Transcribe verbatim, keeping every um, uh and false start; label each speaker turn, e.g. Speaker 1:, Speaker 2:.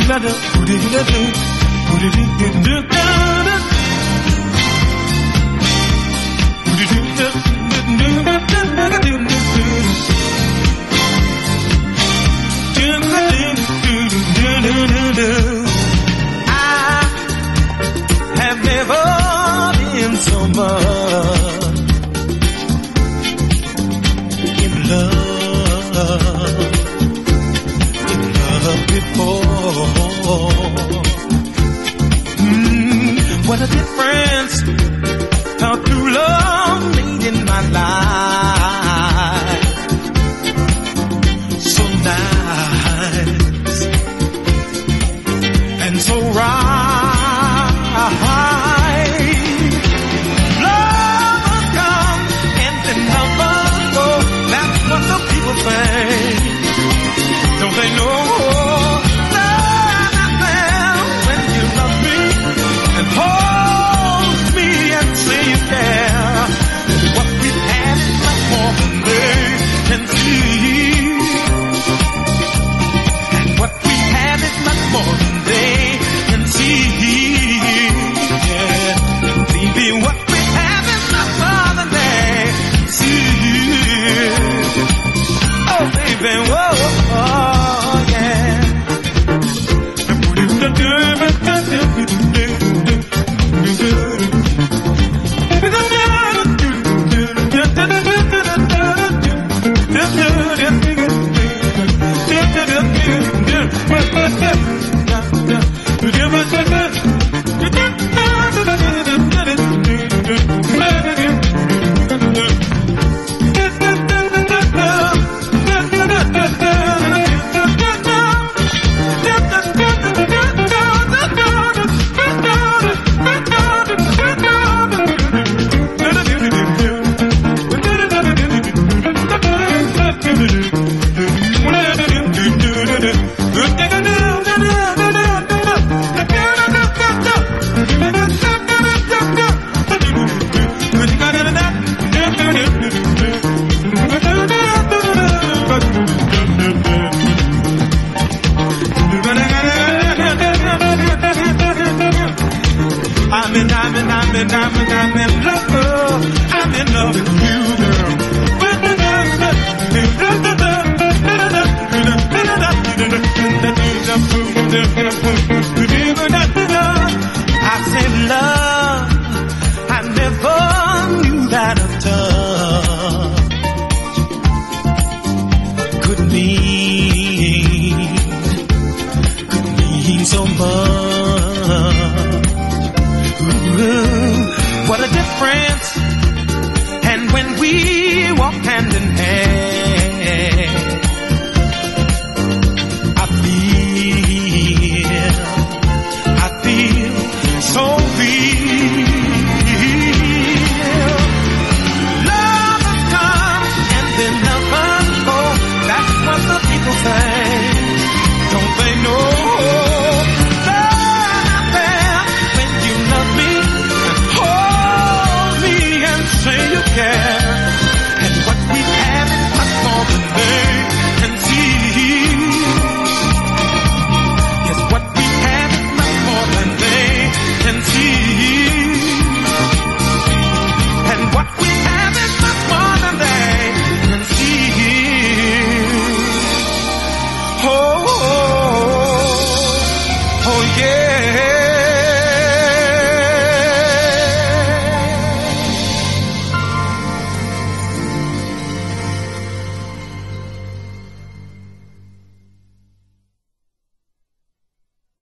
Speaker 1: have never been so much in love, in love before. Mm, what a difference how true love made in my life. So nice and so right. Love comes and then love goes. That's what the people say. Don't they know? Love when you love me and hold me and say you care. What we have is much more than they can see. And what we have is much more than they can see. Yeah, baby, what we have is much more than they can see. Oh, baby, whoa, oh, yeah. I'm in, I'm in, I'm in, I'm in, I'm in love. I'm in love with you, girl. I said love, I never knew that a touch could mean, could mean so much. Ooh, what a difference. And when we walk hand in hand, I feel, I feel so real. Love has come and then never go. That's what the people say. Don't they know? Care. And what we have is much more than they can see. Yes, what we have is much more than they can see. And what we have is much more than they can see. Oh, oh, oh, oh yeah.